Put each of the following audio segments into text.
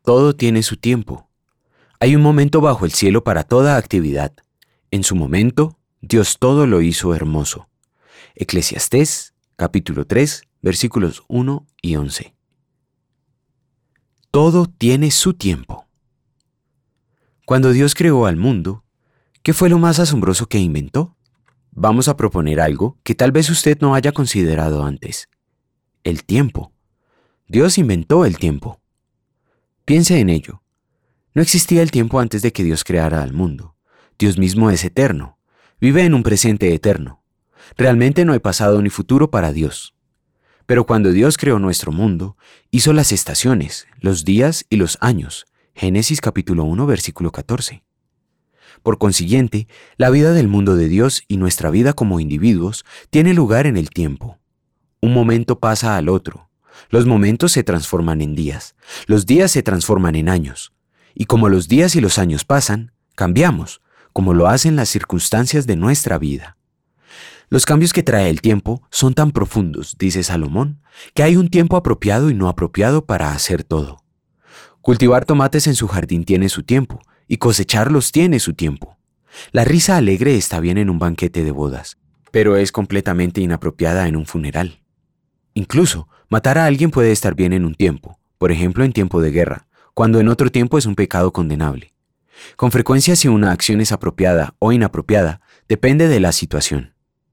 Todo tiene su tiempo. Hay un momento bajo el cielo para toda actividad. En su momento, Dios todo lo hizo hermoso. Eclesiastés, capítulo 3, versículos 1 y 11. Todo tiene su tiempo. Cuando Dios creó al mundo, ¿qué fue lo más asombroso que inventó? Vamos a proponer algo que tal vez usted no haya considerado antes. El tiempo. Dios inventó el tiempo. Piense en ello. No existía el tiempo antes de que Dios creara al mundo. Dios mismo es eterno. Vive en un presente eterno. Realmente no hay pasado ni futuro para Dios. Pero cuando Dios creó nuestro mundo, hizo las estaciones, los días y los años. Génesis capítulo 1, versículo 14. Por consiguiente, la vida del mundo de Dios y nuestra vida como individuos tiene lugar en el tiempo. Un momento pasa al otro. Los momentos se transforman en días. Los días se transforman en años. Y como los días y los años pasan, cambiamos, como lo hacen las circunstancias de nuestra vida. Los cambios que trae el tiempo son tan profundos, dice Salomón, que hay un tiempo apropiado y no apropiado para hacer todo. Cultivar tomates en su jardín tiene su tiempo, y cosecharlos tiene su tiempo. La risa alegre está bien en un banquete de bodas, pero es completamente inapropiada en un funeral. Incluso, matar a alguien puede estar bien en un tiempo, por ejemplo en tiempo de guerra, cuando en otro tiempo es un pecado condenable. Con frecuencia, si una acción es apropiada o inapropiada, depende de la situación.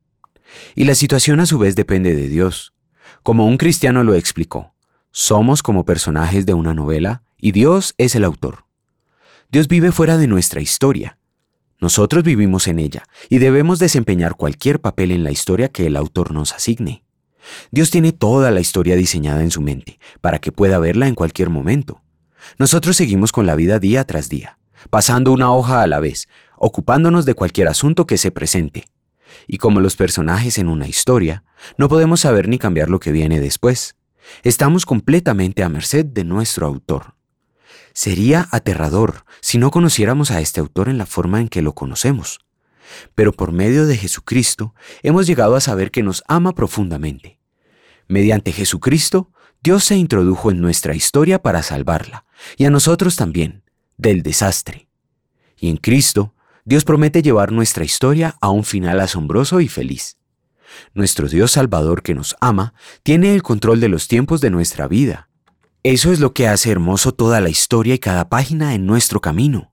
Y la situación a su vez depende de Dios. Como un cristiano lo explicó, somos como personajes de una novela y Dios es el autor. Dios vive fuera de nuestra historia. Nosotros vivimos en ella y debemos desempeñar cualquier papel en la historia que el autor nos asigne. Dios tiene toda la historia diseñada en su mente para que pueda verla en cualquier momento. Nosotros seguimos con la vida día tras día, pasando una hoja a la vez, ocupándonos de cualquier asunto que se presente. Y como los personajes en una historia, no podemos saber ni cambiar lo que viene después. Estamos completamente a merced de nuestro autor. Sería aterrador si no conociéramos a este autor en la forma en que lo conocemos. Pero por medio de Jesucristo hemos llegado a saber que nos ama profundamente. Mediante Jesucristo, Dios se introdujo en nuestra historia para salvarla, y a nosotros también, del desastre. Y en Cristo, Dios promete llevar nuestra historia a un final asombroso y feliz. Nuestro Dios Salvador que nos ama tiene el control de los tiempos de nuestra vida. Eso es lo que hace hermoso toda la historia y cada página en nuestro camino.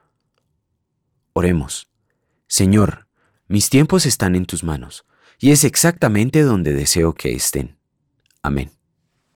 Oremos. Señor, mis tiempos están en tus manos, y es exactamente donde deseo que estén. Amén.